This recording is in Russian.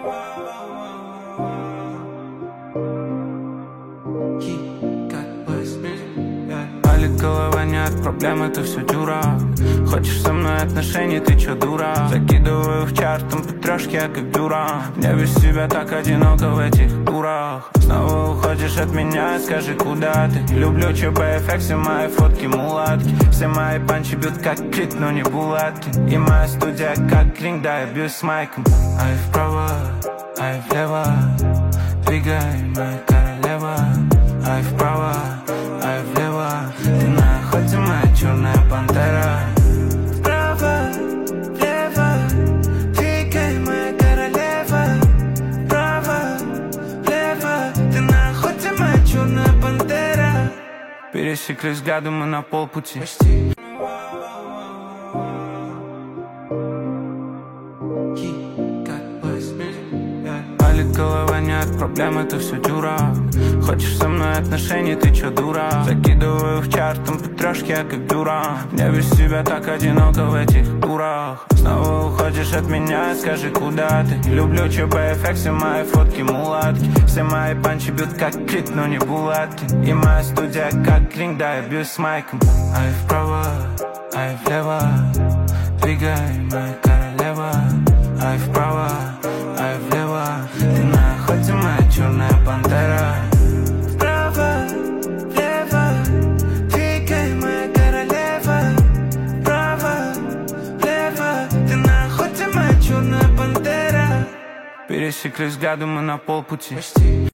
Болит голова не от проблем, это все дюра. Хочешь со мной отношений, ты чё, дура? Закидываю в чарт, там по трешке, я как дюра. Мне без тебя так одиноко в этих турах. Снова уходишь от меня, скажи, куда ты? Люблю ЧБФ, все мои фотки мулатки. Все мои панчи бьют как крит, но не булатки. И моя студия как ринг, да, я бьюсь с майком. Ай вправо, ай влево, двигай, моя королева. Ай вправо, ай влево, ты на охоте, моя черная пантера. Вправо, влево, двигай, моя королева. Вправо, влево, ты на охоте, моя черная пантера. Пересеклись взглядом мы на полпути. Почти. Болит голова не от проблем, это все дюра. Хочешь со мной отношений, ты чё, дура? Закидываю в чарт, там по трешке, я как дюра. Мне без тебя так одиноко в этих турах. Снова уходишь от меня, скажи, куда ты? Люблю ЧБФ, все мои фотки мулатки. Все мои панчи бьют как крит, но не булатки. И моя студия как ринг, да, я бьюсь с майком. Ай вправо, ай влево, двигай, моя королева. Ай вправо, ай влево, ты на охоте, моя черная пантера. Вправо, влево, двигай, моя королева. Вправо, влево, ты на охоте, моя черная пантера. Пересеклись взглядом мы на полпути. Почти.